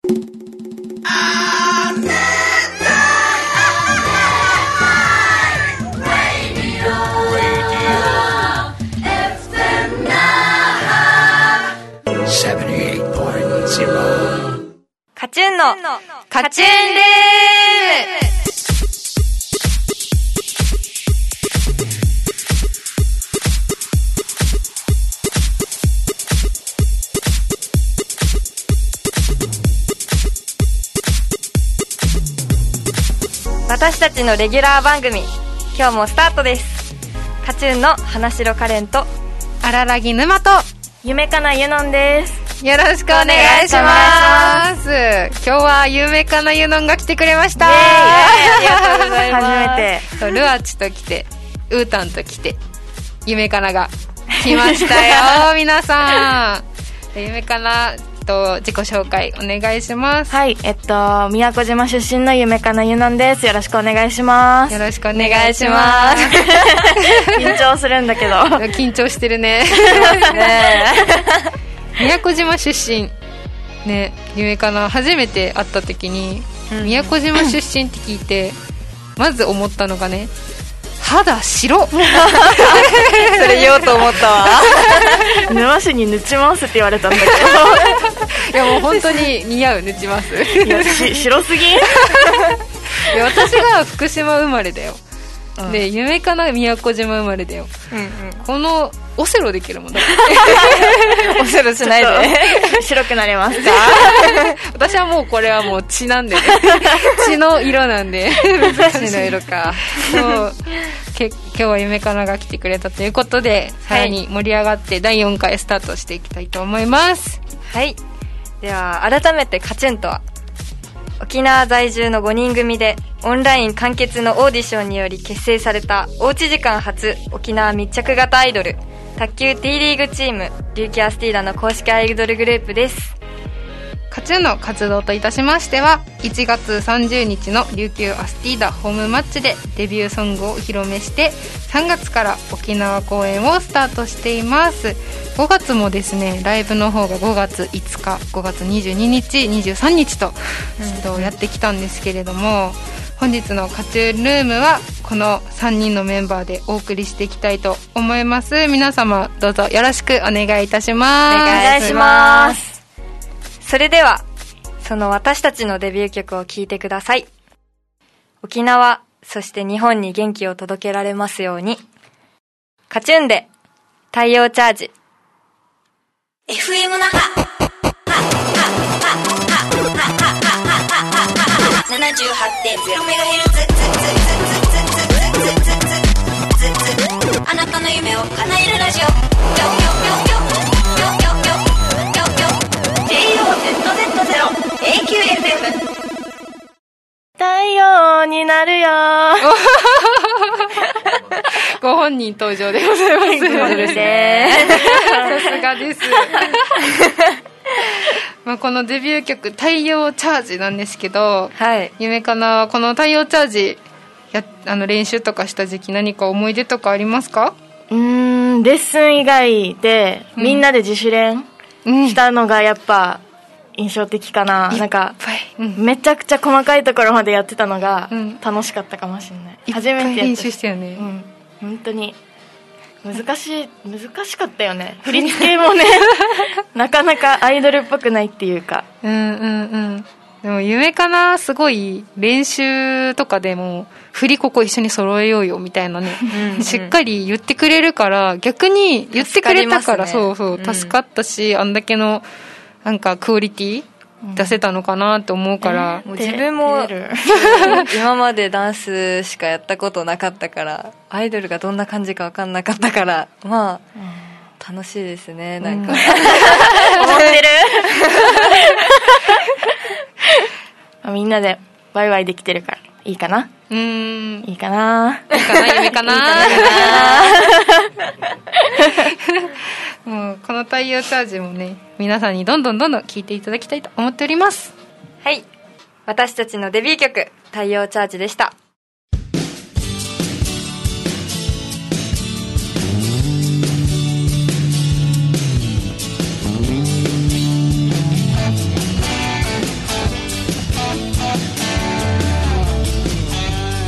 カチューンのカチューンルーム。私たちのレギュラー番組、今日もスタートです。カチューンの花城カレンと荒らぎ沼と夢かなゆのんです。 よろしくお願いします。今日は夢かなゆのんが来てくれました。 ありがとうございます。初めてルアチと来て、ウータンと来て、夢かなが来ましたよ皆さん。夢かなと自己紹介お願いします。 はい、宮古島出身の夢かなゆのんです。よろしくお願いします。 よろしくお願いします。 緊張するんだけど。 緊張してるね。宮古島出身ね、夢かな初めて会った時に、宮古島出身って聞いてまず思ったのがね、肌白。それ言おうと思ったわ。沼市にぬちますって言われたんだけど。 いやもう本当に似合う、ぬちます。 いや白すぎん。いや私が福島生まれだよ、で夢かな宮古島生まれだよ、このオセロできるもんだ。 オセロしないで。白くなれますか。 私はもうこれはもう血なんで、ね、血の色なんで。血の色か。そう今日は夢かなが来てくれたということで、さらに盛り上がって第4回スタートしていきたいと思います。 はい、では改めてカチュンとは、沖縄在住の5人組でオンライン完結のオーディションにより結成されたおうち時間初沖縄密着型アイドル、卓球 T リーグチーム琉球アスティーダの公式アイドルグループです。 カチューンの活動といたしましては、1月30日の琉球アスティーダホームマッチでデビューソングをお披露目して、3月から沖縄公演をスタートしています。5月もですね、ライブの方が5月5日、5月22日、23日とやってきたんですけれども、本日のカチューンルームはこの3人のメンバーでお送りしていきたいと思います。皆様どうぞよろしくお願いいたします。 お願いします。それではその私たちのデビュー曲を聴いてください。沖縄、そして日本に元気を届けられますように。カチューンで太陽チャージ。 FM 那覇 78.0MHz、 あなたの夢を叶えるラジオ。JOZZ0AQFM。 太陽になるよ。 ご本人登場でございます。 そうですね。 さすがです。まあこのデビュー曲太陽チャージなんですけど、 はい、 夢かなはこの太陽チャージ練習とかした時期何か思い出とかありますか？ レッスン以外でみんなで自主練したのがやっぱ印象的かな。なんか、めちゃくちゃ細かいところまでやってたのが楽しかったかもしれない。初めてやった。 練習したよね。 本当に難しかったよね。振り付けもね、なかなかアイドルっぽくないっていうか。 でも夢かな、すごい練習とかでも振りここ一緒に揃えようよみたいなね、しっかり言ってくれるから、逆に言ってくれたから、そう助かったし、あんだけのなんかクオリティ出せたのかなと思うから、 もう自分も今までダンスしかやったことなかったから、アイドルがどんな感じか分かんなかったから、まあ、楽しいですね。なんか思ってる。みんなでワイワイできてるからいいかな。いいかな。 夢かな。もうこの太陽チャージもね、皆さんにどんどん聴いていただきたいと思っております。 はい、私たちのデビュー曲太陽チャージでした。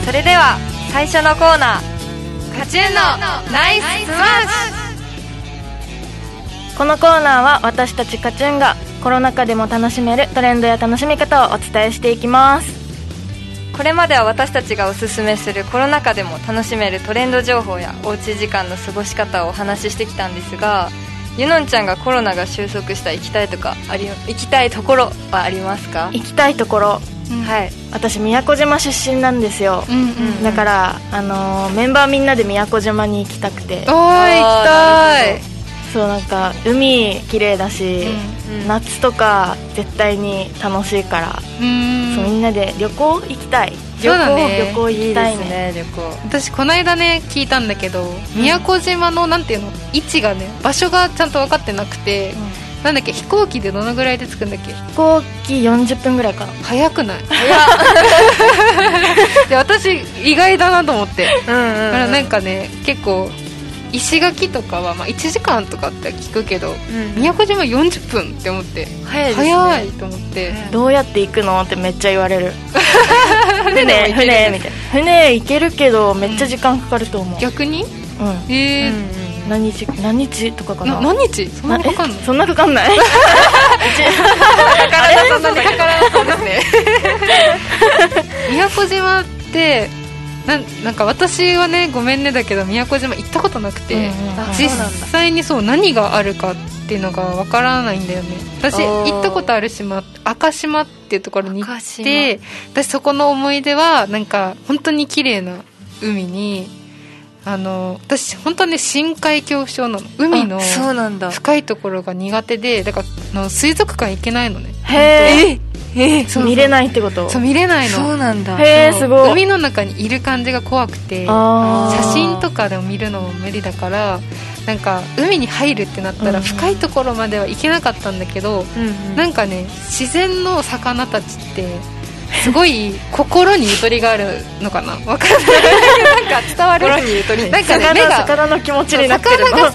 それでは最初のコーナー、 カチュンのナイススマッシこのコーナーは私たちカチュンがコロナ禍でも楽しめるトレンドや楽しみ方をお伝えしていきます。 これまでは私たちがおすすめするコロナ禍でも楽しめるトレンド情報やおうち時間の過ごし方をお話ししてきたんですが、ゆのんちゃんがコロナが収束したら行きたいところはありますか？ 行きたいところ、はい、私宮古島出身なんですよ、だからメンバーみんなで宮古島に行きたくて。 ュ。おー、行きたい。 そうなんか海綺麗だし、夏とか絶対に楽しいから、そうみんなで旅行行きたい。 そうだね、 旅行行きたいね。 旅行。 私この間ね聞いたんだけど、宮古島のなんていうの、位置がね、場所がちゃんと分かってなくて、なんだっけ、飛行機でどのぐらいで着くんだっけ？ 飛行機40分ぐらいかな。 早くない？で私意外だなと思って、だからなんかね、結構石垣とかはまあ1時間とかって聞くけど、宮古島40分って思って、 早いですね。 早いと思って、 どうやって行くのってめっちゃ言われる。船みたいな。船行けるけどめっちゃ時間かかると思う。 逆に？何日とかかな。何日？そんなかかんの？ そんなかかんない。 そんなにかからなそうですね。宮古島ってなんか私はね、ごめんねだけど宮古島行ったことなくて、実際にそう何があるかっていうのがわからないんだよね。私行ったことある島、赤島っていうところに行って、私そこの思い出はなんか本当に綺麗な海に、私本当はね、深海恐怖症なの。海の深いところが苦手で、だから水族館行けないのね。 へー、見れないってこと？ そう、見れないの。 そうなんだ。 へー、すごい。 海の中にいる感じが怖くて、写真とかでも見るのも無理だから、なんか海に入るってなったら深いところまでは行けなかったんだけど、なんかね、自然の魚たちってすごい心にゆとりがあるのかな、わからない。なんか伝わる。心にゆとり。なんかね、 魚の気持ちになってるの。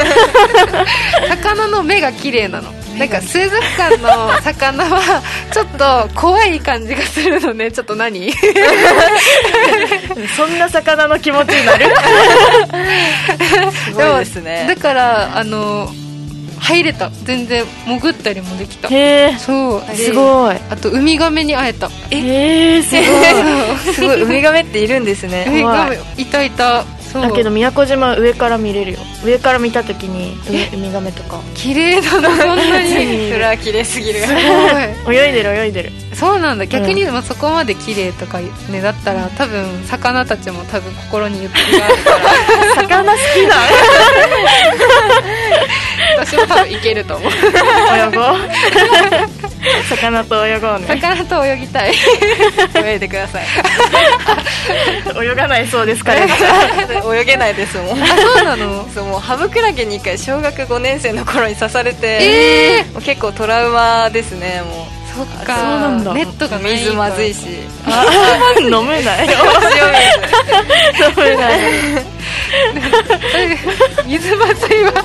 魚の目が綺麗なの。なんか水族館の魚はちょっと怖い感じがするのね。ちょっと何？ そんな魚の気持ちになる？ すごいですね。 だから入れた。全然潜ったりもできた。 へー、 そう、 すごい。 あとウミガメに会えた。 すごい。 すごい。ウミガメっているんですね。 ウミガメいた。 だけど宮古島上から見れるよ。上から見たときにウミガメとか綺麗だな。そんなに。 それは綺麗すぎる。 すごい。 泳いでる。そうなんだ。逆にそこまで綺麗とかね、だったら多分魚たちも多分心にゆとりがあるから。 魚好きだ。 私も多分いけると思う。 泳ごう。魚と泳ごうね。 魚と泳ぎたい。 泳いでください。 泳がないそうですから。 泳げないですもん。 あ、そうなの？ そう、もうハブクラゲに1回小学5年生の頃に刺されて、もう結構トラウマですね。もうそっか。 そうなんだ。 ネットがない。 水まずいし。 飲めない。 塩水。 飲めない。 水まずいわ。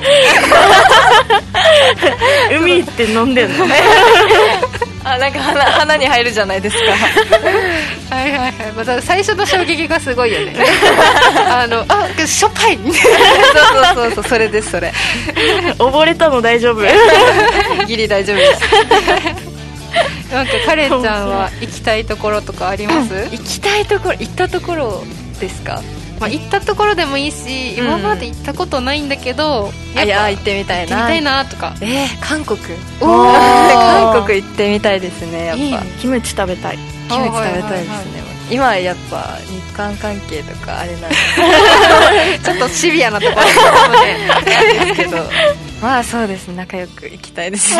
海って飲んでんの？ なんか鼻に入るじゃないですか。 はい。また最初の衝撃がすごいよね。しょっぱい。 そう、それです、それ。 溺れたの大丈夫？ ギリ大丈夫です。 なんかカレンちゃんは行きたいところとかあります？ 行きたいところ、行ったところですか？ まあ、行ったところでもいいし、今まで行ったことないんだけど、 いや行ってみたいなとか。 韓国。韓国行ってみたいですね。やっぱキムチ食べたい。 キムチ食べたいですね。今やっぱ日韓関係とかあれなんでちょっとシビアなところなんですけど、まあそうですね、仲良く行きたいですね。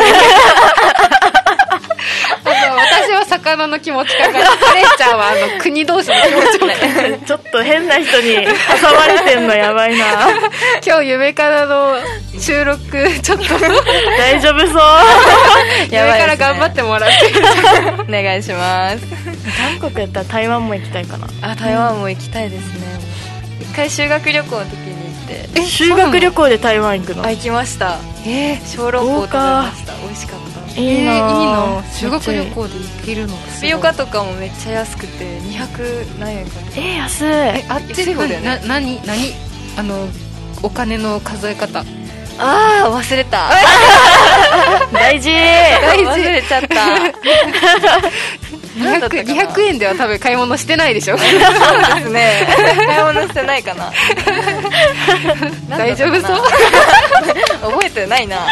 私は魚の気持ち考えて、カレンちゃんは国同士の気持ち考えて。 ちょっと変な人に挟まれてんのやばいな。 今日夢からの収録ちょっと大丈夫そう。 夢から頑張ってもらってお願いします。 韓国やったら台湾も行きたいかな。 台湾も行きたいですね。一回修学旅行の時に行って。 修学旅行で台湾行くの？ 行きました。小籠包食べました。美味しかった。 いいな。 いいな。修学旅行で行けるのタピオカとかもめっちゃ安くて200何円かな。 安い。 あっち方だよね。何お金の数え方。 ああ忘れた。 大事。 忘れちゃった。 200円では多分買い物してないでしょ。 そうですね。買い物してないかな。 大丈夫そう。 覚えてないな。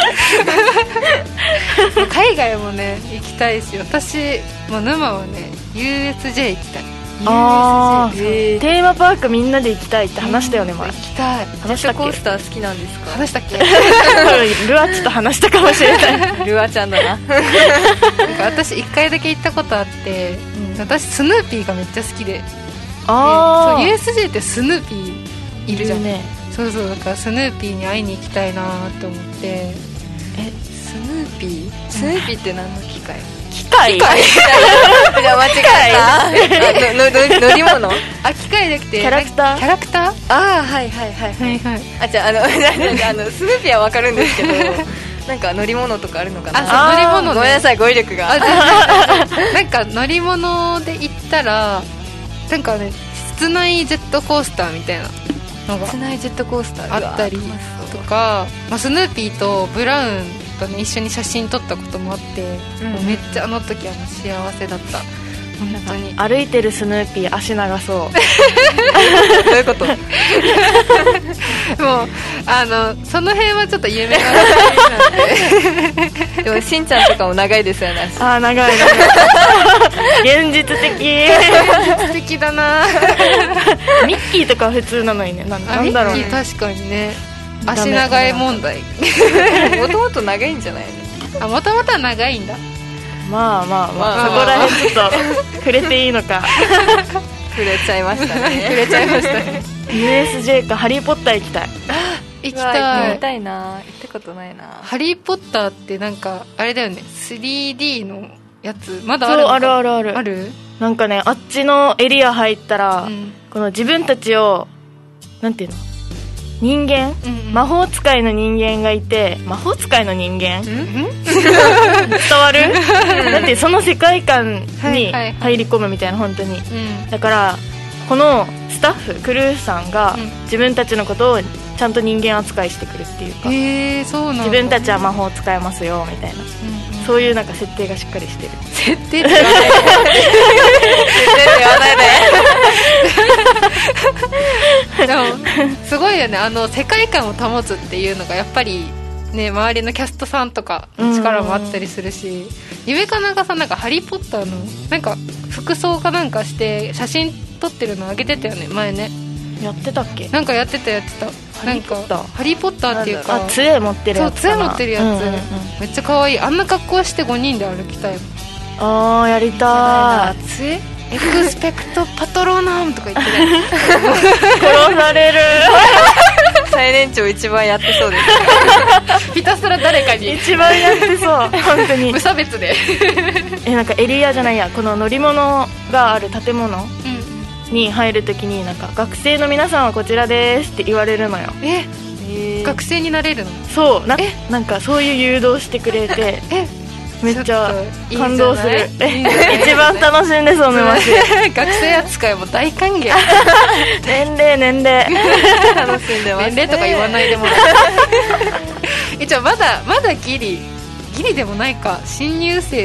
海外もね行きたいし、私もう沼はね USJ 行きたい。 あー、テーマパークみんなで行きたいって話したよね、前。 行きたい。 ジェットコースター好きなんですか？ 話したっけ？ ルアちょっと話したかもしれない。 ルアちゃんだな。 なんか私1回だけ行ったことあって、私スヌーピーがめっちゃ好きで、 ああ、 そう USJ ってスヌーピーいるじゃん。 ね、 そうそう、だからスヌーピーに会いに行きたいなと思って。 スヌーピーって何の機械？ 機械？ じゃあ間違えた。乗り物？ あ、機械じゃなくてキャラクター？ キャラクター？ ああ、はいはいはいはいはい。あ、じゃあスヌーピーはわかるんですけど、なんか乗り物とかあるのかな。 あ、そう、乗り物ね。 ごめんなさい、語彙力が。 なんか乗り物で行ったら、なんかね、室内ジェットコースターみたいなのが室内ジェットコースターあったりとか、スヌーピーとブラウンとね一緒に写真撮ったこともあって、もうめっちゃあの時はもう幸せだった。本当に歩いてるスヌーピー足長そう。 どういうこと？ もうその辺はちょっと有名な話なんで。 でもしんちゃんとかも長いですよね。 あー、長い。現実的。 素敵だな。 ミッキーとかは普通なのにね。なんだろうね。 ミッキー確かにね、足長い問題。 もともと長いんじゃないの？ あ、もともとは長いんだ。 まあそこら辺ちょっと触れていいのか。 触れちゃいましたね。 触れちゃいましたね。 USJ か。ハリーポッター行きたい。 行きたい。 行きたいな。行ったことないな。 ハリーポッターってなんかあれだよね、 3D のやつまだあるのか？ そう、ある。 ある？ なんかね、あっちのエリア入ったら、この自分たちをなんていうの、人間、魔法使いの人間がいて、魔法使いの人間、伝わる？だってその世界観に入り込むみたいな、本当に、だからこのスタッフクルーさんが自分たちのことをちゃんと人間扱いしてくるっていうか、 そうなんだ。 自分たちは魔法使えますよみたいな、そういうなんか設定がしっかりしてる。 設定って言わないで。 言わないで。 でもすごいよね、世界観を保つっていうのがやっぱりね、周りのキャストさんとかの力もあったりするし、夢かなんかさ、なんかハリーポッターのなんか服装かなんかして写真撮ってるのあげてたよね、前ね。 やってたっけ？ なんかやってた。なんかハリーポッターっていうか、 杖持ってるやつかな。 そう、杖持ってるやつ、めっちゃ可愛い。あんな格好して5人で歩きたいもん。 あー、やりたい。 杖？エクスペクトパトローナムとか言ってね。 殺される。 最年長一番やってそうです。 ひたすら誰かに一番やってそう。本当に無差別で。 なんかエリアじゃないや、この乗り物がある建物に入るときに、なんか学生の皆さんはこちらですって言われるのよ。 学生になれるの？ そう、なんかそういう誘導してくれて、めっちゃ感動する。一番楽しんでそう、沼し。 学生扱いも大歓迎。 年齢楽しんでますね。 年齢とか言わないでもらう。一応まだギリでもないか。新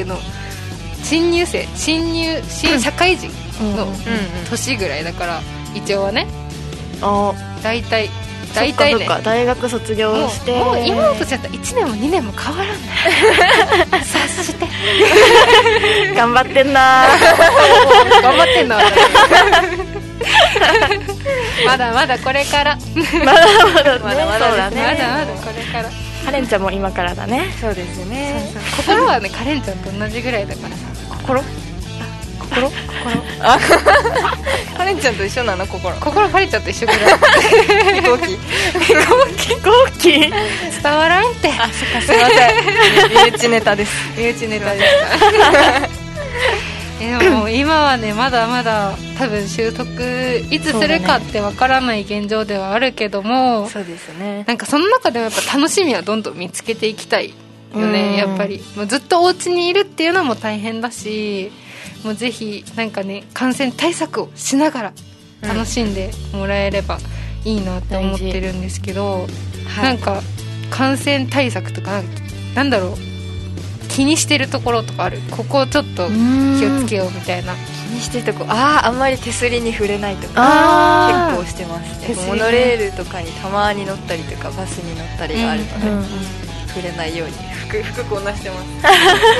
社会人の年ぐらいだから、一応はね、大体ね、 大学卒業して、 もう今の年だったら1年も2年も変わらんない。察して頑張ってんな。 頑張ってんな。まだまだこれから。 まだこれから。カレンちゃんも今からだね。 そうですね。 心はね、カレンちゃんと同じぐらいだからさ。 心カレンちゃんと一緒なの？心カレンちゃんと一緒ぐらい。飛行機伝わらんって。 あ、そっか、すいません。身内ネタです。 でも今はね、まだまだ多分習得いつするかってわからない現状ではあるけども、 そうですね。 なんかその中でもやっぱ楽しみはどんどん見つけていきたいよね、やっぱりもうずっとお家にいるっていうのも大変だし、もうぜひなんかね感染対策をしながら楽しんでもらえればいいなって思ってるんですけど、なんか感染対策とかなんだろう、気にしてるところとかある？ここちょっと気をつけようみたいな。 気にしてるとこ、あんまり手すりに触れないとか結構してます。モノレールとかにたまに乗ったりとかバスに乗ったりがあるので、触れないように服こんなしてます。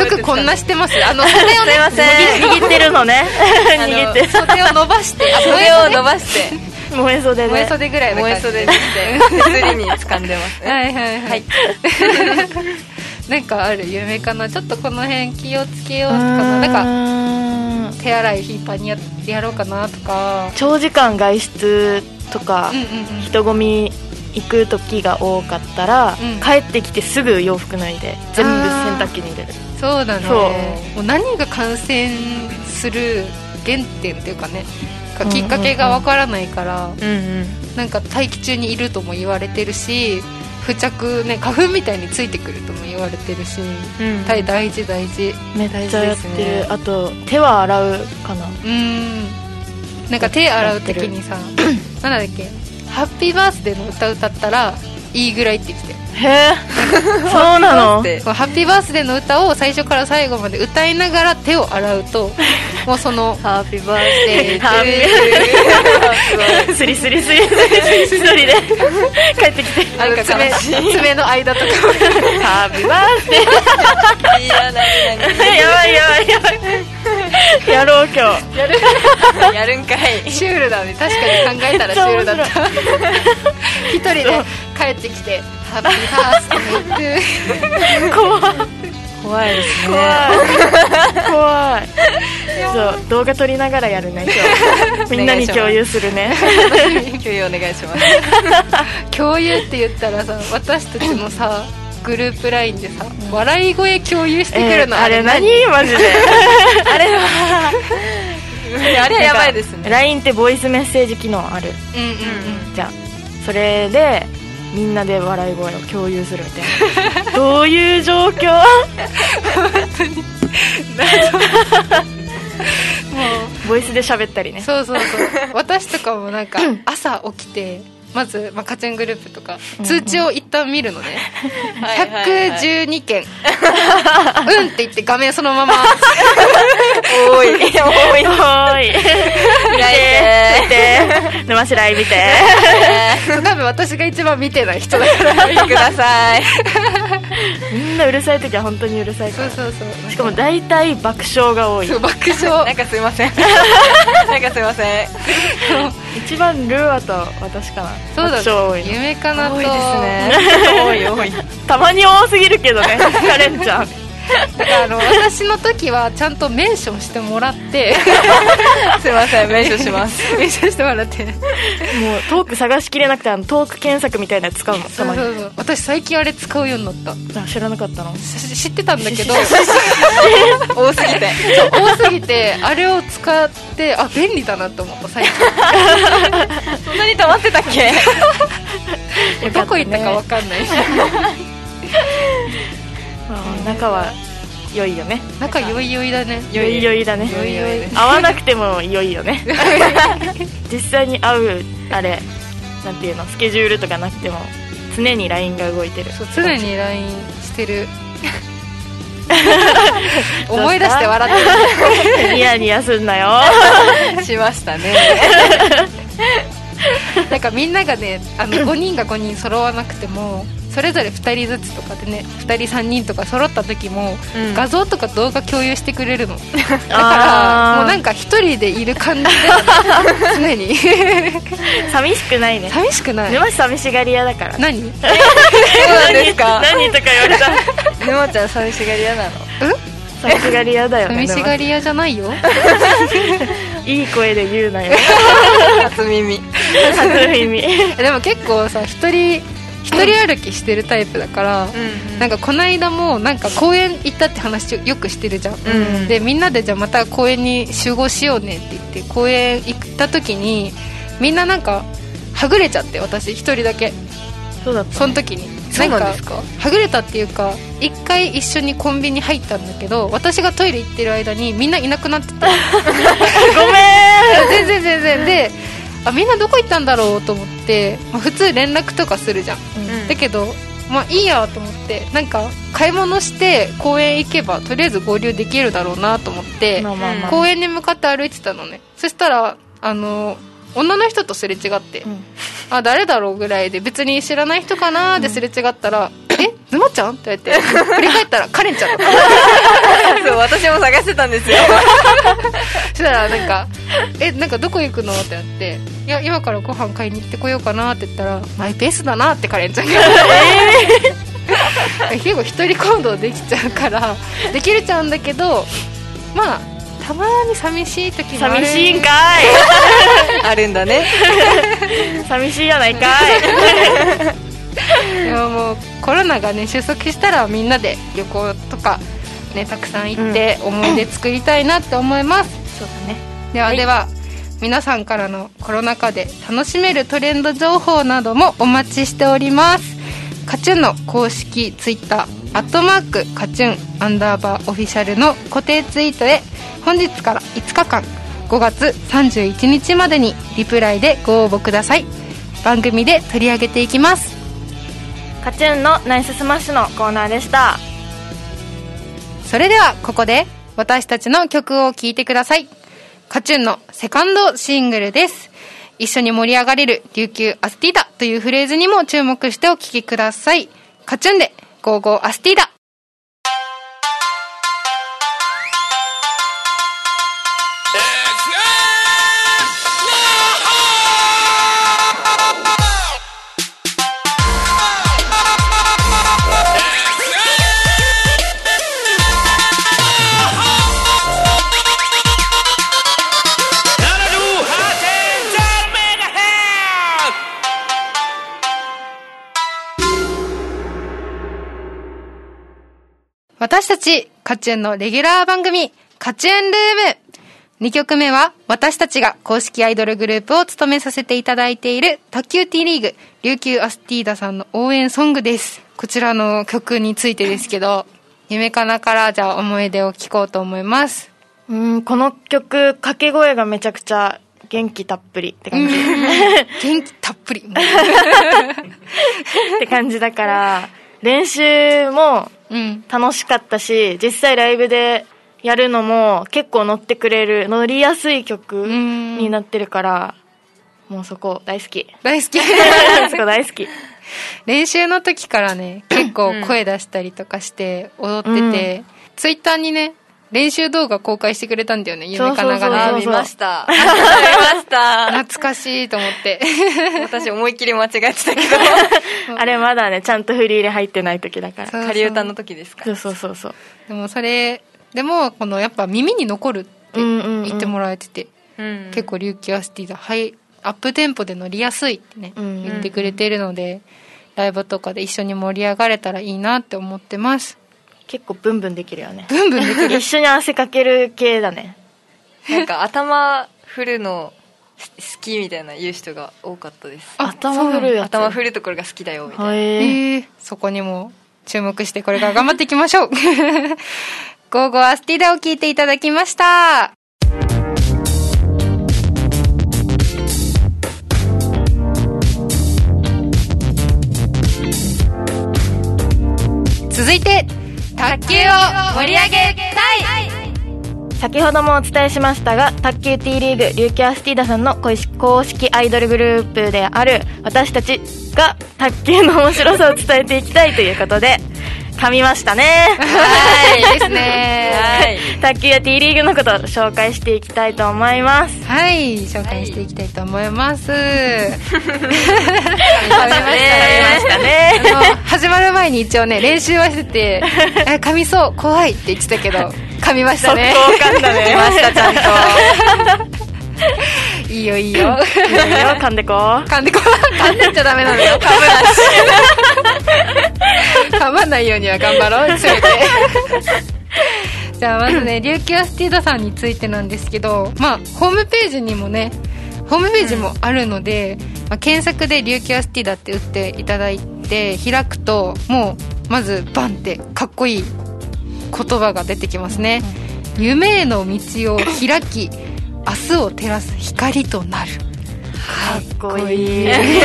服こんなしてます。袖をすいません、 握ってるのね。握って袖を伸ばして袖を伸ばして燃え袖で、 燃え袖ぐらいの感じ燃え袖にして手すりに掴んでます。 はいはいはいなんかある夢かな、ちょっとこの辺気をつけようかな、なんか手洗い頻繁にやろうかなとか。 長時間外出とか、人混み行く時が多かったら、帰ってきてすぐ洋服脱いで全部洗濯機に入れる。 そうだね。もう何が感染する原点っていうかね、きっかけがわからないから、なんか大気中にいるとも言われてるし、付着ね、花粉みたいについてくるとも言われてるし、大事大事。 めっちゃやってる。あと手は洗うかな。 なんか手洗う時にさなんだっけ、ハッピーバースデーの歌歌ったらいいぐらいって言ってたよ。 へえそうなの。 ハッピーバースデーの歌を最初から最後まで歌いながら手を洗うともうそのハッピーバースデーハッピースリスリ一人で帰ってきて、 なんか爪の間とかハッピーバースデーいや何やばいやろう今日やるんかい。 シュールだね、確かに考えたらシュールだった一人で帰ってきてハッピーバースデー怖いですね。 怖いそう動画撮りながらやるね今日みんなに共有するね共有お願いします共有って言ったらさ、私たちのさグループ LINE でさ、笑い声共有してくるの、 あれ何マジであれはやばいですね。 LINE ってボイスメッセージ機能ある。じゃあそれでみんなで笑い声を共有するみたいなどういう状況本当にもうボイスで喋ったりね。 そう私とかもなんか朝起きてまず、カチェングループとか通知を一旦見るのね、112件うんって言って画面そのまま多い見て沼白井見て多分私が一番見てない人だから見てくださいみんなうるさい時は本当にうるさいから。 そうしかも大体爆笑が多い。 爆笑なんかすいません一番ルーアと私かな。 そうだね、 爆笑多いの。 夢かなと。 多いですね多いたまに多すぎるけどねカレンちゃんだから私の時はちゃんとメンションしてもらってすいません、メンションしますメンションしてもらってもうトーク探しきれなくてトーク検索みたいなやつ使うのたまに。 そう私最近あれ使うようになった。 知らなかったの。 知ってたんだけど多すぎてあれを使って便利だなと思った最近そんなに溜まってたっけどこ行ったか分かんない仲は良いよね。 仲良い良いだね。 良いだね。会わなくても良いよね実際に会うあれなんていうの、スケジュールとかなくても常に LINE が動いてる。 そう常に LINE してる思い出して笑ってるニヤニヤすんなよしましたねなんかみんながね5人が5人揃わなくてもそれぞれ2人ずつとかでね、2人3人とか揃った時も、画像とか動画共有してくれるのだからもうなんか1人でいる感じで常に寂しくないね。 寂しくない。 沼寂しがり屋だから何そうなんですか何とか言われた沼ちゃん寂しがり屋なの？ 寂しがり屋だよね。 寂しがり屋じゃないよいい声で言うなよ初耳でも結構さ一人歩きしてるタイプだから、なんかこの間もなんか公園行ったって話よくしてるじゃん、でみんなでじゃあまた公園に集合しようねって言って公園行った時にみんななんかはぐれちゃって、私一人だけそうだった。 その時にそうなんですか？ はぐれたっていうか、一回一緒にコンビニ入ったんだけど、私がトイレ行ってる間にみんないなくなってた。ごめん。全然で、みんなどこ行ったんだろうと思って、普通連絡とかするじゃん、だけどいいやと思って、なんか買い物して公園行けばとりあえず合流できるだろうなと思って、公園に向かって歩いてたのね。そしたら女の人とすれ違って、誰だろうぐらいで、別に知らない人かなーですれ違ったら、沼ちゃんって言われて、振り返ったらカレンちゃんだった。 そう、私も探してたんですよ。 そしたらなんかどこ行くのってなって、いや今からご飯買いに行ってこようかなって言ったら、マイペースだなってカレンちゃんが結構一人行動できちゃうからできるちゃうんだけど、たまに寂しい時もある。 寂しいんかい。 あるんだね。 寂しいやないかい。 でももうコロナがね収束したら、みんなで旅行とかねたくさん行って思い出作りたいなって思います。 そうだね。 では、皆さんからのコロナ禍で楽しめるトレンド情報などもお待ちしております。カチュンの公式ツイッターカチュン_オフィシャルの固定ツイートへ、本日から5日間5月31日までにリプライでご応募ください。番組で取り上げていきます。 カチュンのナイススマッシュのコーナーでした。 それではここで私たちの曲を聴いてください。カチュンのセカンドシングルです。一緒に盛り上がれる琉球アスティーダというフレーズにも注目してお聴きください。カチュンでゴーゴーアスティーダ。私たちカチュンのレギュラー番組カチュンルーム、2曲目は私たちが公式アイドルグループを務めさせていただいている卓球 T リーグ琉球アスティーダさんの応援ソングです。こちらの曲についてですけど、夢かなからじゃあ思い出を聞こうと思います。 この曲掛け声がめちゃくちゃ元気たっぷりって感じ。 元気たっぷりって感じだから、練習も楽しかったし、実際ライブでやるのも結構乗りやすい曲になってるから、もうそこ大好き。そこ大好き。 練習の時からね、結構声出したりとかして踊ってて、ツイッターにね練習動画公開してくれたんだよね、夢かながね。 見ました。 懐かしいと思って。 私思いっきり間違えてたけど。 あれまだね、ちゃんと振り入れ入ってない時だから。 仮歌の時ですか。 そう。 でもでもこのやっぱ耳に残るって言ってもらえてて、結構琉球アスティーダアップテンポで乗りやすいってね、言ってくれてるので、ライブとかで一緒に盛り上がれたらいいなって思ってます。 結構ブンブンできるよね。 ブンブンできる。 一緒に汗かける系だね。 なんか頭振るの好きみたいな言う人が多かったです。 頭振るやつ。 頭振るところが好きだよみたいな。 そこにも注目してこれから頑張っていきましょう。ゴーゴーアスティーダを聞いていただきました。続いて卓球を盛り上げたい。 先ほどもお伝えしましたが、卓球 T リーグ琉球アスティーダさんの公式アイドルグループである私たちが卓球の面白さを伝えていきたいということで噛みましたね。 はいですね。 はい。卓球や T リーグのことを紹介していきたいと思います。 はい、紹介していきたいと思います。噛みましたね。 始まる前に一応ね練習はしてて、噛みそう怖いって言ってたけど噛みましたね。 速攻噛んだね。 噛みましたちゃんと。 いいよいいよ。 噛んでこう。 噛んでっちゃダメなのよ。噛まないようには頑張ろう。せめて。じゃあまずね、琉球アスティーダさんについてなんですけど、ホームページもあるので、検索で琉球アスティーダって打っていただいで開くともうまずバンってかっこいい言葉が出てきますね。夢への道を開き明日を照らす光となる。 かっこいい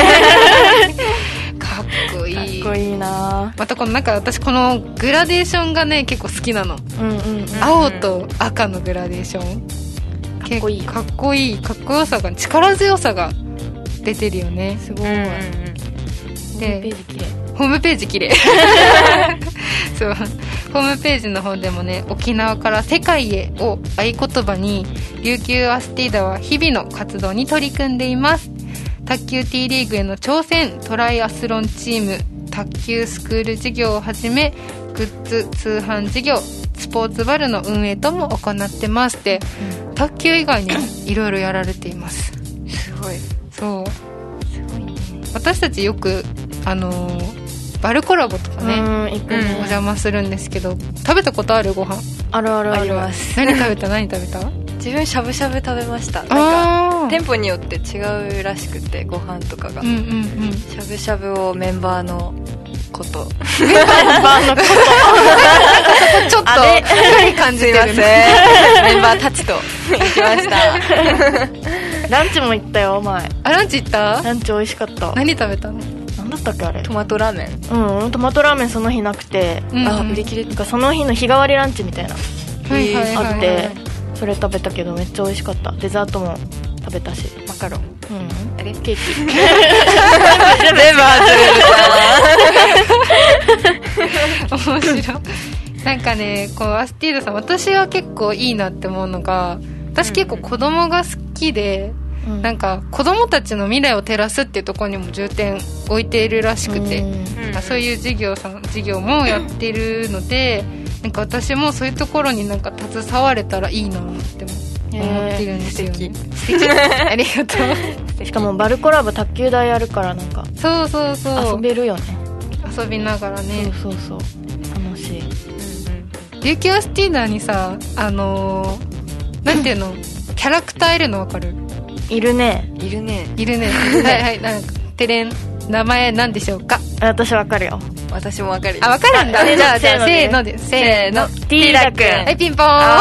かっこいい。 かっこいいな。 またこのなんか私このグラデーションがね結構好きなの。青と赤のグラデーションかっこいい。 かっこいい。かっこよさが力強さが出てるよね。 すごい。 でホームページ綺麗そうホームページの方でもね沖縄から世界へを合言葉に琉球アスティーダは日々の活動に取り組んでいます。卓球 T リーグへの挑戦、トライアスロンチーム、卓球スクール事業をはじめグッズ通販事業、スポーツバルの運営とも行ってますって、卓球以外にいろいろやられています。 すごい。 そうすごい、ね、私たちよくバルコラボとかね、お邪魔するんですけど、食べたことあるご飯？ あるあるあります。 何食べた？何食べた？ 自分しゃぶしゃぶ食べました。なんか店舗によって違うらしくて、ご飯とかが、しゃぶしゃぶをメンバーのことメンバーのことちょっと深い感じてる。 すいませんメンバーたちと行きましたランチも行ったよ前。 ランチ行った？ ランチ美味しかった。 何食べたの？ 何だったっけあれ？ トマトラーメン。トマトラーメンその日なくて、 売り切れてかその日の日替わりランチみたいなあって、それ食べたけどめっちゃ美味しかった。デザートも食べたし。 マカロン、 あれケーキ全部面白い。なんかねこうアスティーダさん、私は結構いいなって思うのが、私結構子供が好きで、なんか子供たちの未来を照らすっていうところにも重点置いているらしくて、そういう事業もやってるので、なんか私もそういうところになんか携われたらいいなって思ってるんですよね。素敵ありがとう。しかもバルコラボ卓球台あるからなんかそう遊べるよね。 遊びながらね。 そう楽しい。 琉球アスティーダーにさなんていうのキャラクターいるの分かる？ いるねはいはい。なんかテレン名前なんでしょうか？ 私分かるよ。 私も分かるよ。 分かるんだ。じゃあせーので。 せーの。 ティーダくん。 はい、ピンポ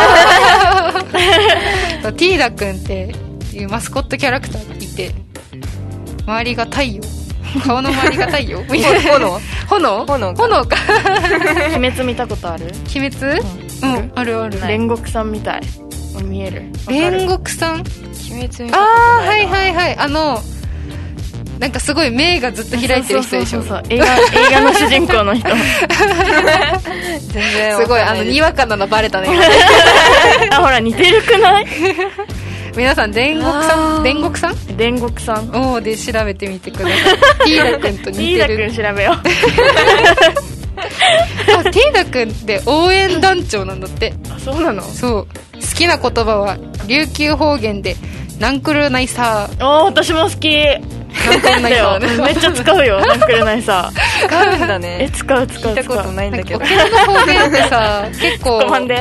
ーンティーダくんっていうマスコットキャラクターがいて、周りが太陽、顔の周りが太陽炎か鬼滅見たことある？ 鬼滅？あるある。 煉獄さんみたい見える。 煉獄さん？ 鬼滅見たことないな。 はいなんかすごい目がずっと開いてる人でしょ。 そう映画の主人公の人全然すごいにわかなのバレたねほら似てるくない？ 皆さん煉獄さんで調べてみてください。ティーダくんと似てる。ティーダくん調べようティーダくんって応援団長なんだって。 そうなの？ そう。好きな言葉は琉球方言でナンクルナイサー。 私も好き。めっちゃ使うよナンクルナイサー。使うんだね。 使う。 聞いたことないんだけど。 沖縄の方言ってさ結構突っ込まんで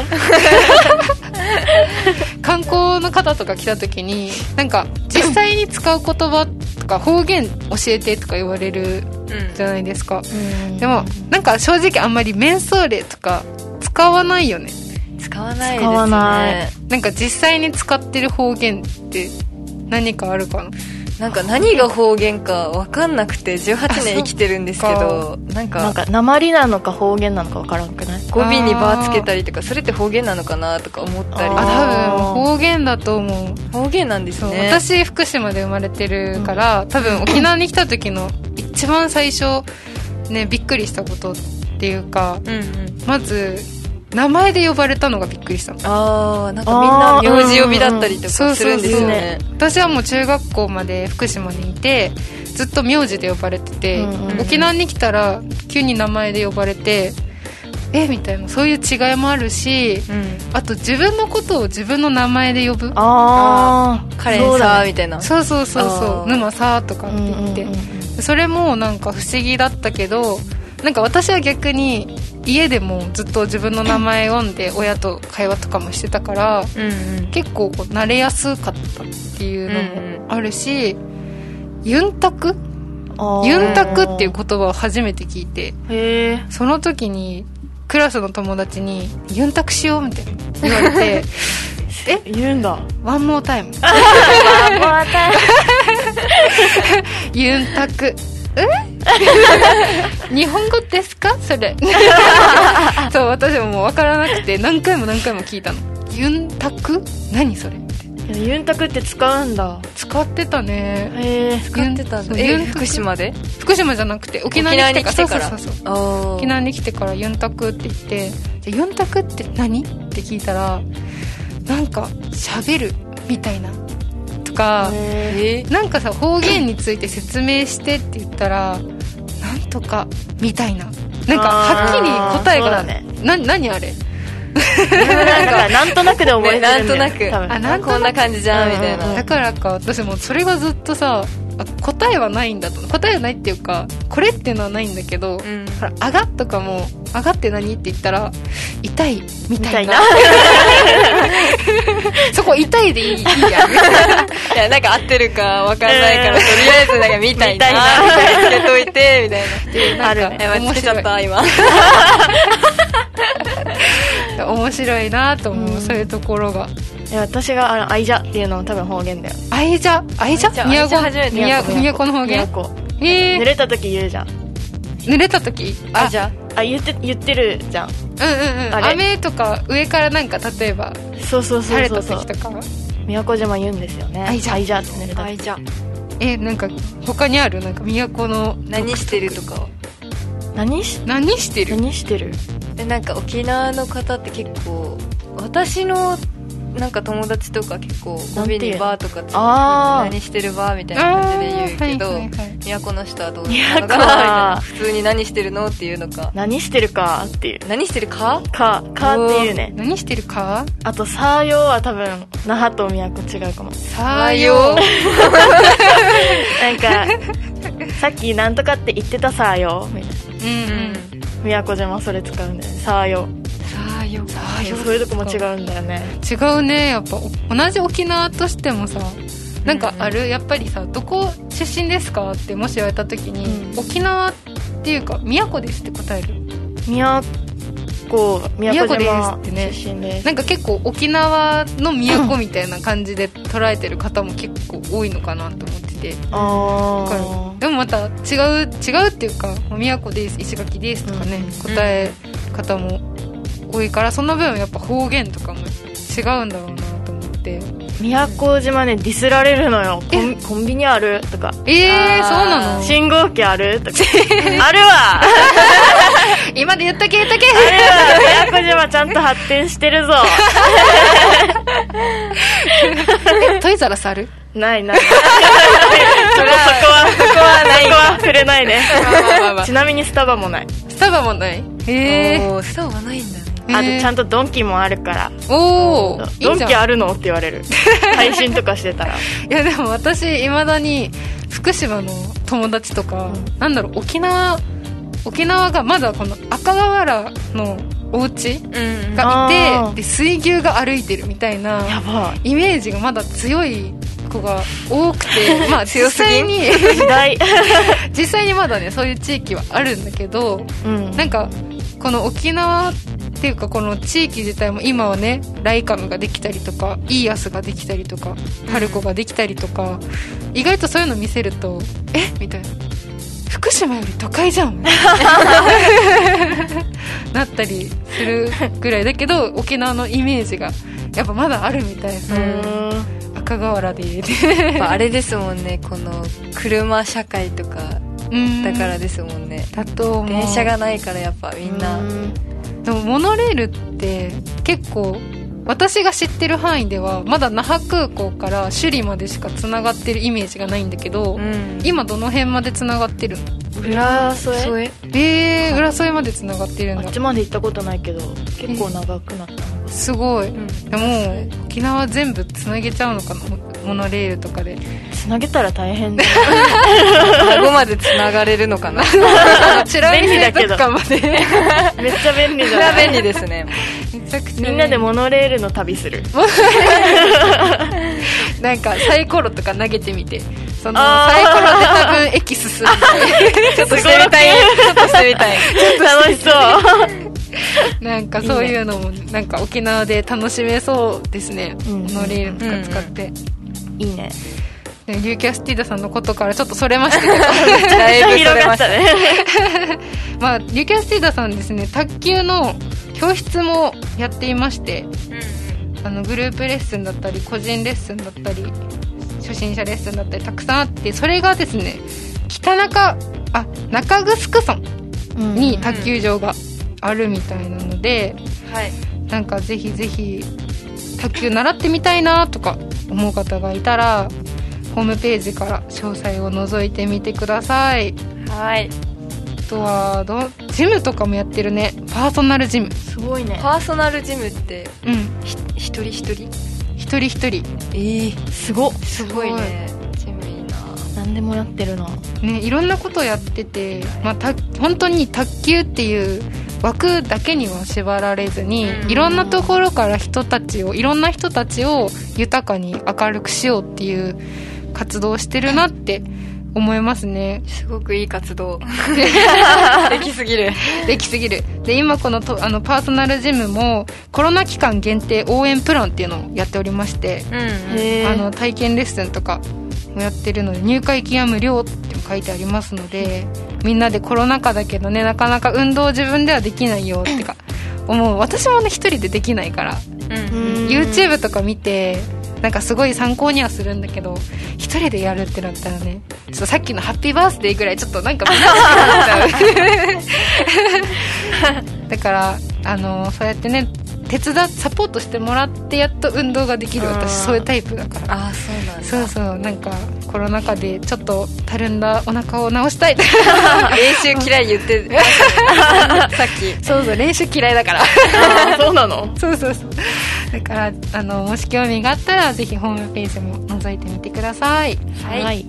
観光の方とか来た時になんか実際に使う言葉とか方言教えてとか言われるじゃないですか。でもなんか正直あんまり面相例とか使わないよね。 使わないですね。 なんか実際に使ってる方言って何かあるかな？ なんか何が方言か分かんなくて18年生きてるんですけど、なんか訛りなのか方言なのか分からんくない？ 語尾にバーつけたりとか、それって方言なのかなとか思ったり。 多分方言だと思う。 方言なんですね。 私福島で生まれてるから、多分沖縄に来た時の一番最初ねびっくりしたことっていうか、まず名前で呼ばれたのがびっくりした。 なんかみんな名字呼びだったりとかするんですよね。 私はもう中学校まで福島にいてずっと名字で呼ばれてて、沖縄に来たら急に名前で呼ばれてみたいな、そういう違いもあるし、あと自分のことを自分の名前で呼ぶ。 カレンさーみたいな。 そう沼さーとかって言って、それもなんか不思議だったけど、なんか私は逆に家でもずっと自分の名前読んで親と会話とかもしてたから、結構こう慣れやすかったっていうのもあるし、ユンタクユンタクっていう言葉を初めて聞いて、 へー。 その時にクラスの友達にユンタクしようみたいな言われて言うんだ。 ワンモータイムユンタク日本語ですかそれそう、私ももう分からなくて何回も聞いたの。ユンタク何それ。 ユンタクって使うんだ。 使ってたね。 へー。 使ってたんだ。福島で？ 福島じゃなくて沖縄に来てから。 そう沖縄に来てからユンタクって言って、じゃユンタクって何って聞いたら、なんか喋るみたいなとか、なんかさ方言について説明してって言ったらなんとかみたいな、なんかはっきり答えが、ね、何あれなんとなくで覚えてるんだよ、 なんとなく、 なんこんな感じじゃんみたいな。 だからか私もそれがずっとさ、答えはないんだと。答えはないっていうかこれっていうのはないんだけど、ほらあがとかもあがって何って言ったら痛いみたいなそこ痛いでいいやいやなんか合ってるかわかんないから、とりあえずなんかみたいなつけといてみたいな。 あるね。 つけちゃった今面白いなと思う、そういうところが。 いや私がアイジャっていうのも多分方言だよ。 アイジャ都の方言。 濡れた時言うじゃん。 濡れた時アイジャ言ってるじゃん。 雨とか上からなんか例えばそう晴れた時とか宮古島言うんですよね。アイジャって濡れた時。 なんか他にあるなんか宮古の何してるとかは。 何してるなんか沖縄の方って結構、私のなんか友達とか結構語尾にバーとかついて何してるバーみたいな感じで言うけど、宮古の人はどうなのかなみたいな。普通に何してるのっていうのか、 何してるかっていう。 何してるかっていうね。 何してるか。あとサーヨーは多分那覇と宮古違うかも。 サーヨーなんかさっきなんとかって言ってたサーヨーみたいな。宮古島それ使うんだよね。サーヨそういうとこも違うんだよね。 違うね。やっぱ同じ沖縄としてもさ、なんかある、やっぱりさ、どこ出身ですかってもし言われた時に、沖縄っていうか宮古ですって答える。宮古島出身です。なんか結構沖縄の都みたいな感じで捉えてる方も結構多いのかなと思ってて。でもまた違うっていうか、宮古です、石垣ですとかね、答え方も多いから、その分やっぱ方言とかも違うんだろうなと思って。 宮古島ね、ディスられるのよ。コンビニあるとか。 そうなの。 信号機あるとか。あるわ今で言ったけあるわ。 宮古島ちゃんと発展してるぞトイザらスある？ ないそこはない。そこは触れないねちなみにスタバもない。 スタバもない。 スタバないんだね。 あとちゃんとドンキもあるから。 ドンキあるのって言われる配信とかしてたら。いやでも私未だに福島の友達とか、なんだろう、沖縄がまだこの赤瓦のお家がいて、で水牛が歩いてるみたいなイメージがまだ強い子が多くて、まあ実際に実際にまだねそういう地域はあるんだけど、なんかこの沖縄っていうかこの地域自体も今はね、ライカムができたりとか、イーアスができたりとか、パルコができたりとか、意外とそういうの見せるとみたいな、福島より都会じゃんなったりするぐらいだけど、沖縄のイメージがやっぱまだあるみたいな。赤瓦であれですもんね、この車社会とかだからですもんね。 だと思う。 電車がないからやっぱみんな。 でもモノレールって結構私が知ってる範囲ではまだ那覇空港から首里までしかつながってるイメージがないんだけど、今どの辺までつながってるの？ 浦添。 浦添までつながってるんだ。 あっちまで行ったことないけど結構長くなった。 すごい。でも沖縄全部つなげちゃうのかな、モノレールとかで。 つなげたら大変だよ名護までつながれるのかな便利だけどめっちゃ便利だ。 便利ですね。 めちゃくちゃみんなでモノレールの旅するなんかサイコロとか投げてみて、 そのサイコロで多分エキスするちょっとしてみたい。ちょっとしてみたい。 楽しそうなんかそういうのもなんか沖縄で楽しめそうですね、モノレールとか使って、 いいね。 リューキャスティーダさんのことからちょっとそれましたけどだいぶ広がったねまあリューキャスティーダさんですね、卓球の教室もやっていまして、グループレッスンだったり個人レッスンだったり初心者レッスンだったりたくさんあって、それがですね中城村に卓球場があるみたいなので、なんかぜひぜひ卓球習ってみたいなとか思う方がいたらホームページから詳細を覗いてみてください。 はい。 あとはジムとかもやってるね。パーソナルジム。 すごいね。 パーソナルジムって一人一人すごいね。ジムいいな。 何でもやってるなね。いろんなことをやってて、本当に卓球っていう枠だけには縛られずに、いろんなところからいろんな人たちを豊かに明るくしようっていう活動をしてるなって思いますね。 すごくいい活動できすぎるで、今このパーソナルジムもコロナ期間限定応援プランっていうのをやっておりまして、体験レッスンとかもやってるので、入会金は無料って書いてありますので、みんなでコロナ禍だけどね、なかなか運動自分ではできないよってか思う。私もね一人でできないから、YouTube とか見てなんかすごい参考にはするんだけど、一人でやるってなったらね、ちょっとさっきのハッピーバースデーぐらいちょっとなんか難しくなっちゃうだからそうやってねサポートしてもらってやっと運動ができる。私そういうタイプだから。 そうなんだ。 そうなんかコロナ禍でちょっとたるんだお腹を治したい練習嫌い言ってさっきそう練習嫌いだからそうなのそうだからもし興味があったらぜひホームページも覗いてみてください。はい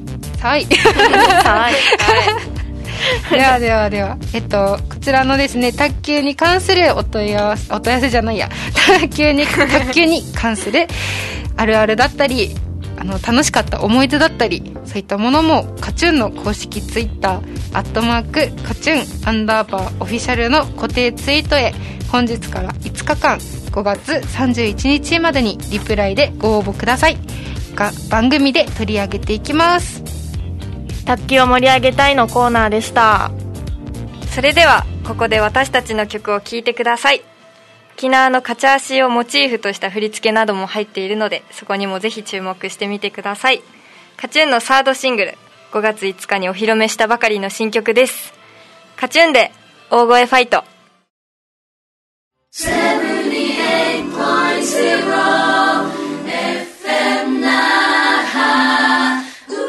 ではこちらのですね卓球に関するお問い合わせじゃないや卓球に関するあるあるだったり楽しかった思い出だったり、そういったものもカチュンの公式ツイッターカチュン_オフィシャルの固定ツイートへ本日から5日間5月31日までにリプライでご応募ください。番組で取り上げていきます。 卓球を盛り上げたいのコーナーでした。 それではここで私たちの曲を聴いてください。沖縄のカチャーシーをモチーフとした振り付けなども入っているので、そこにもぜひ注目してみてください。カチュンのサードシングル、5月5日にお披露目したばかりの新曲です。カチュンで大声ファイト。78.0FM 那覇。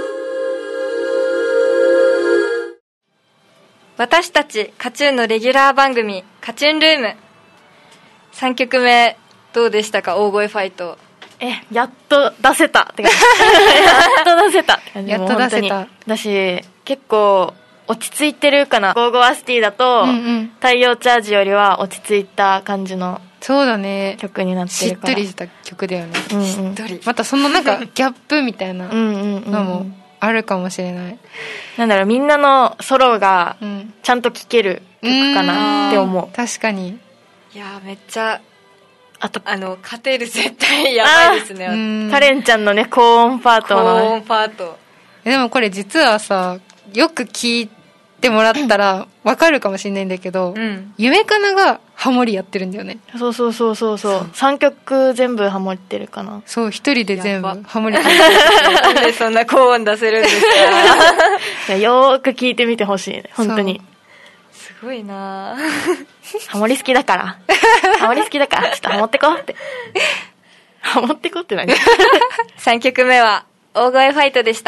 私たちカチュンのレギュラー番組カチュンルーム3曲目どうでしたか？大声ファイト。 やっと出せたって感じやっと出せたって感じ。 やっと出せただし結構落ち着いてるかな。ゴーゴーアスティだと、太陽チャージよりは落ち着いた感じのそうだね曲になってるからしっとりした曲だよね。 しっとり。 またそのなんかギャップみたいなのもあるかもしれない。 なんだろう、みんなのソロがちゃんと聴ける曲かなって思う。 確かに。 いやめっちゃ勝てる絶対やばいですね。 カレンちゃんのね高音パートの高音パート。 でもこれ実はさよく聞いてもらったら分かるかもしれないんだけど、夢かながハモリやってるんだよね。 そう3曲全部ハモってるかな。 そう一人で全部ハモリってるなんでそんな高音出せるんですかよーく聞いてみてほしいね本当に。 すごいなハモリ好きだからちょっとハモってこってハモってこって何 3曲目は大声ファイトでした。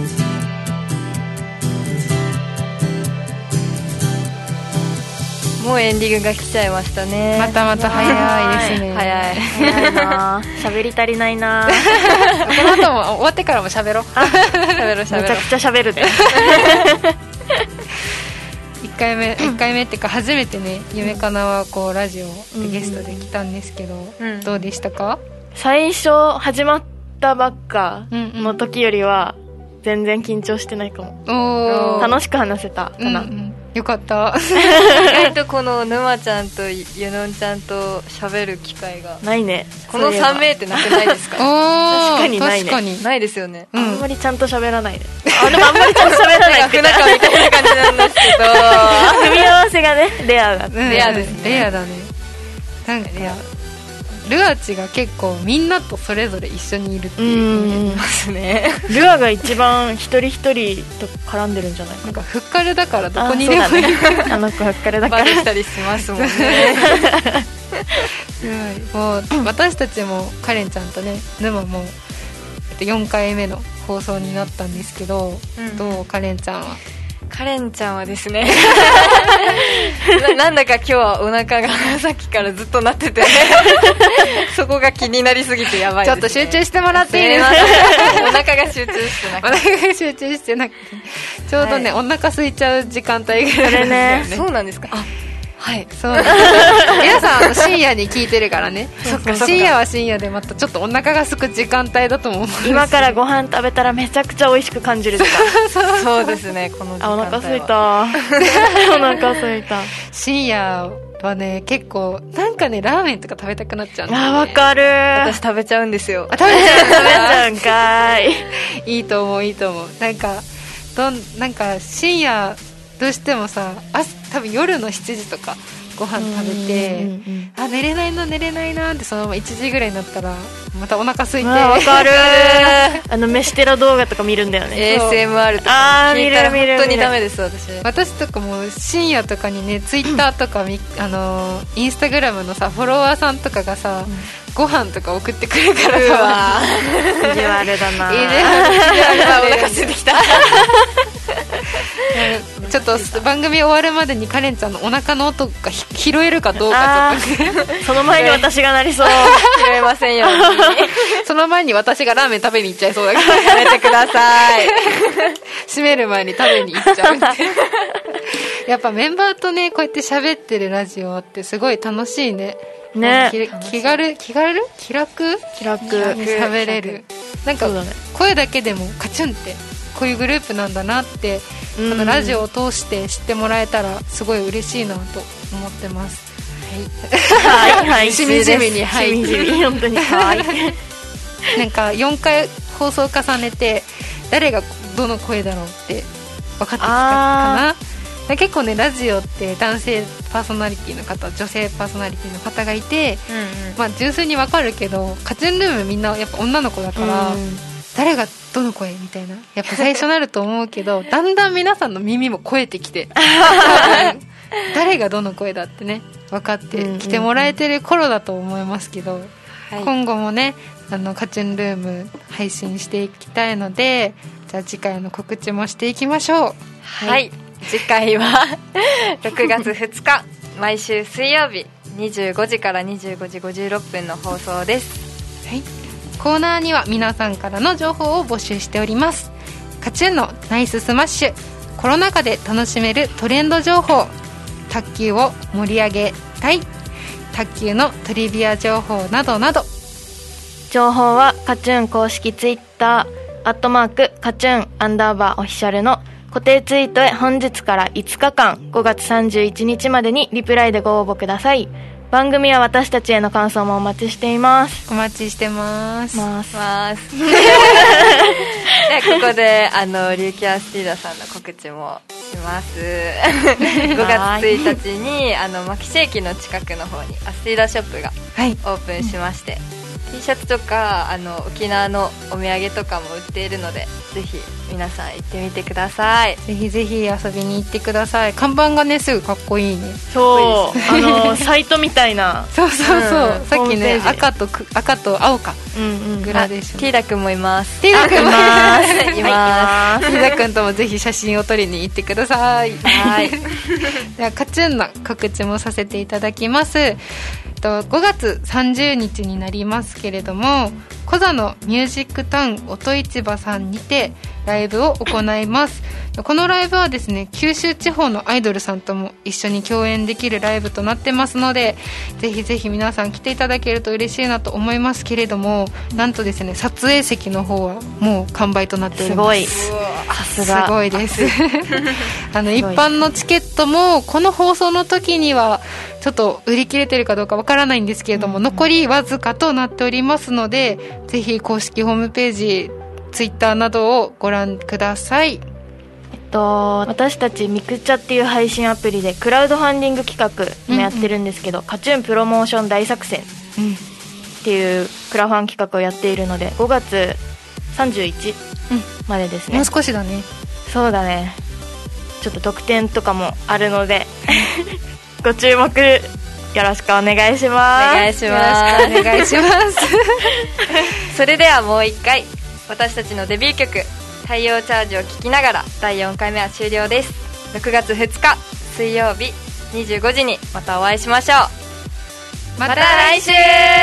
ももうエンディングが来ちゃいましたね。 またまた早いですね。 早いな喋り足りないなこの後も終わってからも喋ろう。 喋ろうめちゃくちゃ喋るで 1回目っていうか初めてね、夢かなはこうラジオでゲストで来たんですけど、どうでしたか？ 最初始まったばっかの時よりは全然緊張してないかも。楽しく話せたかな。 よかった意外とこの沼ちゃんとゆのんちゃんと喋る機会がないね。 この3名ってなくないですか？ 確かにないね。 確かにないですよね。 あんまりちゃんと喋らないね。でもあんまりちゃんと喋らないって不仲みたいな感じなんですけど組み合わせがねレアだ。 レアですね。 レアだね。なんかルアチが結構みんなとそれぞれ一緒にいるって言いますね。 ルアが一番一人一人と絡んでるんじゃないかな。 なんかフッカルだからどこにでもいる。 あの子フッカルだからバレしたりしますもんね。 もう私たちもカレンちゃんとね、沼も4回目の放送になったんですけど、どうカレンちゃんは？ カレンちゃんはですねなんだか今日はお腹がさっきからずっと鳴っててそこが気になりすぎてやばいです、ね、 ちょっと集中してもらっていいですか？ お腹が集中してなくて、 お腹が集中してなくてちょうどね、お腹空いちゃう時間帯ぐらいなんですよね。 そうなんですか？はい、 そう皆さん深夜に聞いてるからね。深夜は深夜でまたちょっとお腹が空く時間帯だと思う。 今からご飯食べたらめちゃくちゃ美味しく感じる時間。 そうですね、この時間帯は。 お腹空いたお腹空いた。 深夜はね、結構なんかね、ラーメンとか食べたくなっちゃうんだよね。 わかる。 私食べちゃうんですよ。 食べちゃうんかい。 いいと思う。なんか深夜どうしてもさ、多分夜の7時とかご飯食べて、寝れないなってそのまま1時ぐらいになったらまたお腹空いて、 わかる飯テロ動画とか見るんだよね。 ASMR とか聞いたら本当にダメです。 私とかも深夜とかにね、ツイッターとかインスタグラムのさフォロワーさんとかがさ、ご飯とか送ってくるからさ、 意地悪だな。 意地悪だ。 お腹空いてきたちょっと番組終わるまでにカレンちゃんのお腹の音が拾えるかどうかちょっとその前に私がなりそう。 拾えませんようにその前に私がラーメン食べに行っちゃいそうだからやめてください閉める前に食べに行っちゃうってやっぱメンバーとね、こうやって喋ってるラジオってすごい楽しいね。 ね、 気楽喋れる。なんか声だけでもカチュンってこういうグループなんだなって、このラジオを通して知ってもらえたらすごい嬉しいなと思ってます。 はい、 しみじみに、はい、 しみじみ本当にはいなんか4回放送重ねて誰がどの声だろうって分かってきたかな。結構ね、ラジオって男性パーソナリティの方、女性パーソナリティの方がいて、まあ純粋に分かるけど、カチュンルームみんなやっぱ女の子だから、誰がどの声みたいな、やっぱ最初なると思うけどだんだん皆さんの耳も超えてきて誰がどの声だってね分かってきてもらえてる頃だと思いますけど、今後もね、カチュンルーム配信していきたいので、じゃあ次回の告知もしていきましょう。 はい、次回は6月2日毎週水曜日25時から25時56分の放送です。 はい、コーナーには皆さんからの情報を募集しております。カチュンのナイススマッシュ、コロナ禍で楽しめるトレンド情報、卓球を盛り上げたい、卓球のトリビア情報などなど。 情報はカチュン公式ツイッターカチュン_オフィシャルの固定ツイートへ本日から5日間5月31日までにリプライでご応募ください。番組は私たちへの感想もお待ちしています。 お待ちしてますじゃあここで琉球アスティーダさんの告知もします5月1日に牧師駅の近くの方にアスティーダショップがオープンしまして、T シャツとか沖縄のお土産とかも売っているので、ぜひ皆さん行ってみてください。 ぜひぜひ遊びに行ってください。看板がねすぐかっこいいね。 そうサイトみたいなそう、さっきね赤と青か、グラデーション。 ティーダくんもいます。 ティーダくんもいます。 ティーダくんともぜひ写真を撮りに行ってください。はい。ではカチューンの告知もさせていただきます。5月30日になりますけれども、コザのミュージックタウン音市場さんにてライブを行います。このライブはですね、九州地方のアイドルさんとも一緒に共演できるライブとなってますので、ぜひぜひ皆さん来ていただけると嬉しいなと思いますけれども、なんとですね、撮影席の方はもう完売となっております。 すごい、さすがすごいです一般のチケットもこの放送の時にはちょっと売り切れてるかどうかわからないんですけれども、残りわずかとなっておりますので、ぜひ公式ホームページ、ツイッターなどをご覧ください。 私たちミクチャっていう配信アプリでクラウドファンディング企画今やってるんですけど、カチューンプロモーション大作戦っていうクラファン企画をやっているので、5月31までですね。 もう少しだね。 そうだね。ちょっと特典とかもあるのでご注目よろしくお願いします。 お願いします。 お願いしますそれではもう一回、私たちのデビュー曲太陽チャージを聴きながら第4回目は終了です。6月2日水曜日25時にまたお会いしましょう。また来週。